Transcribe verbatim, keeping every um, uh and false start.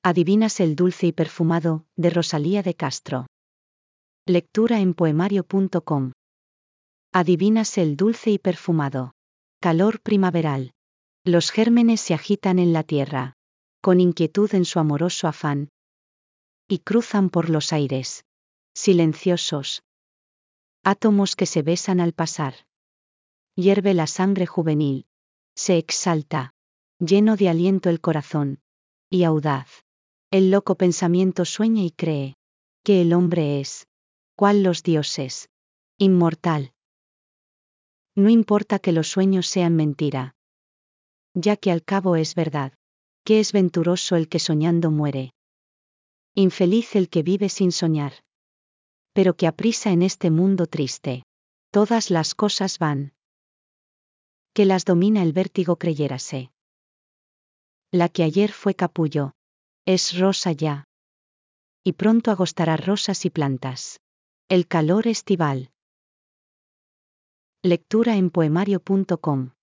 Adivinas el dulce y perfumado, de Rosalía de Castro. Lectura en poemario punto com. Adivinas el dulce y perfumado. Calor primaveral. Los gérmenes se agitan en la tierra, con inquietud en su amoroso afán, y cruzan por los aires, silenciosos, átomos que se besan al pasar. Hierve la sangre juvenil, se exalta, lleno de aliento el corazón, y audaz. El loco pensamiento sueña y cree, que el hombre es, cual los dioses, inmortal. No importa que los sueños sean mentira, ya que al cabo es verdad, que es venturoso el que soñando muere. Infeliz el que vive sin soñar. Pero que aprisa en este mundo triste, todas las cosas van, que las domina el vértigo creyérase. La que ayer fue capullo, es rosa ya, y pronto agostará rosas y plantas. El calor estival. Lectura en poemario punto com.